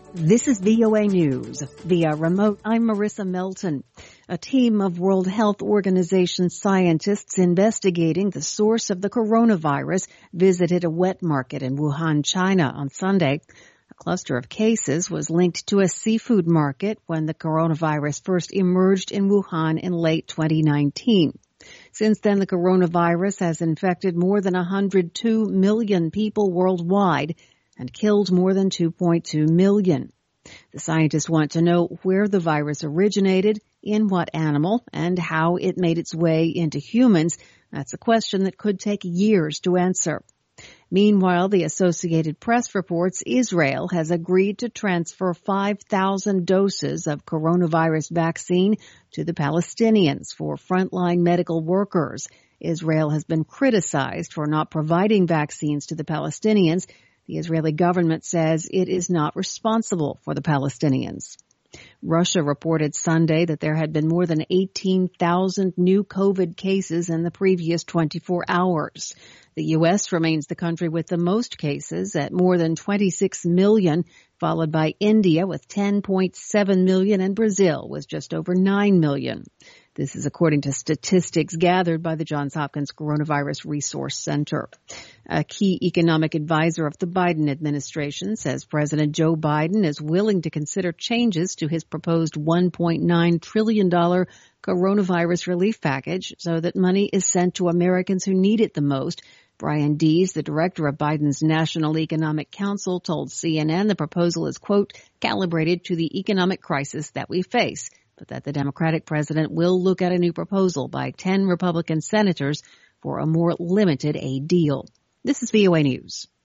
This is VOA News. Via remote, I'm Marissa Melton. A team of World Health Organization scientists investigating the source of the coronavirus visited a wet market in Wuhan, China on Sunday. A cluster of cases was linked to a seafood market when the coronavirus first emerged in Wuhan in late 2019. Since then, the coronavirus has infected more than 102 million people worldwide and killed more than 2.2 million. The scientists want to know where the virus originated, in what animal, and how it made its way into humans. That's a question that could take years to answer. Meanwhile, the Associated Press reports Israel has agreed to transfer 5,000 doses of coronavirus vaccine to the Palestinians for frontline medical workers. Israel has been criticized for not providing vaccines to the Palestinians. The Israeli government says it is not responsible for the Palestinians. Russia reported Sunday that there had been more than 18,000 new COVID cases in the previous 24 hours. The U.S. remains the country with the most cases at more than 26 million, followed by India with 10.7 million and Brazil with just over 9 million. This is according to statistics gathered by the Johns Hopkins Coronavirus Resource Center. A key economic advisor of the Biden administration says President Joe Biden is willing to consider changes to his proposed $1.9 trillion coronavirus relief package so that money is sent to Americans who need it the most. Brian Dees, the director of Biden's National Economic Council, told CNN the proposal is, quote, calibrated to the economic crisis that we face, but that the Democratic president will look at a new proposal by 10 Republican senators for a more limited aid deal. This is VOA News.